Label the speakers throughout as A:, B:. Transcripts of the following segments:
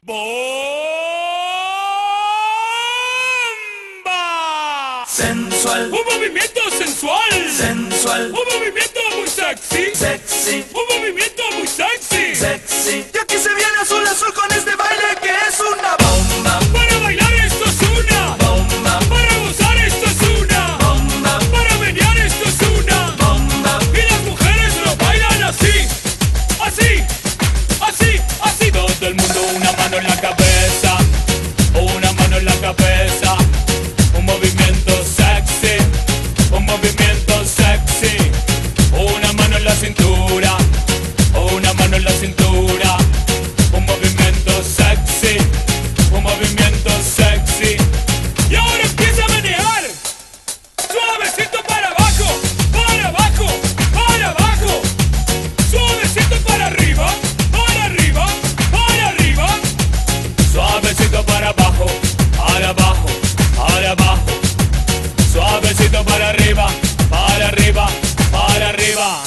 A: ¡Bomba!
B: Sensual,
A: Un movimiento sensual.
B: sensual,
A: Un movimiento muy sexy.
B: sexy,
A: Un movimiento muy sexy.
B: sexy. Y aquí se viene azul azul con este baile que es una bomba,
A: Para bailar esto es una.
B: bomba,
A: Para gozar esto es una.
B: bomba,
A: Para menear esto es una.
B: bomba.
A: Y las mujeres lo bailan así. Así. Así. Así. Todo el mundo una mano en la cabeza. Una mano en la cabeza. Un movimiento sexy. Un movimiento sexy. Una mano en la cintura. Una mano en la cintura. Un movimiento sexy. Un movimiento sexy. Y ahora empieza a menear. Suavecito para abajo. Para abajo. Para abajo. Suavecito para arriba. Para arriba. Para arriba. Suavecito para abajo. Para abajo. Para abajo. Suavecito para arriba. Para arriba. Para arriba.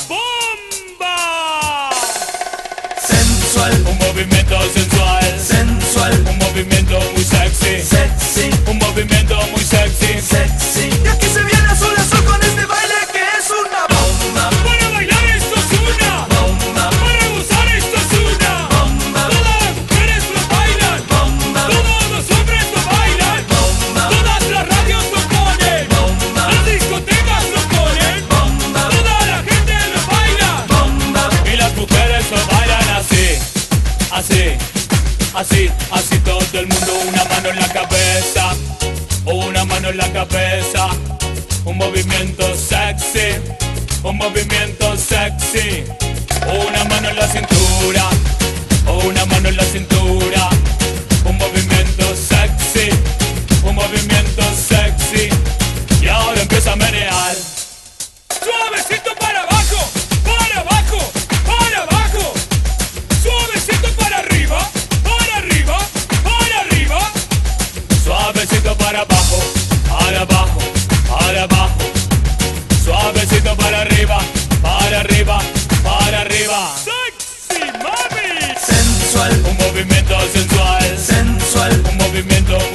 A: ¡Bomba!
B: Sensual,
A: Un movimiento sensual.
B: sensual,
A: Un movimiento muy sexy.
B: sexy,
A: Un movimiento muy sexy.
B: sexy. Y aquí se viene azul azul con este baile que es una bomba,
A: Para bailar esto es una.
B: bomba,
A: Para gozar esto es una.
B: bomba,
A: Todas las mujeres lo bailan.
B: bomba,
A: Todos los hombres lo bailan.
B: bomba,
A: Todas las radios lo ponen.
B: bomba,
A: Las discotecas lo ponen.
B: bomba,
A: Toda la gente lo baila.
B: bomba.
A: Y las mujeres lo bailan así. Así. Así. Así todo el mundo. Una mano en la cabeza. Una mano en la cabeza. Un movimiento sexy. Un movimiento sexy. Una mano en la cintura. Una mano en la cintura. Un movimiento sexy. Un movimiento sexy. Y ahora empieza a menear. Suavecito para abajo. Para abajo. Para abajo. Suavecito para arriba. Para arriba. Para arriba. Suavecito para abajo. Para abajo. Para abajo. Suavecito para arriba. Para arriba. Para arriba. ¡Sexy, mami!
B: Sensual,
A: Un movimiento sensual.
B: sensual,
A: Un movimiento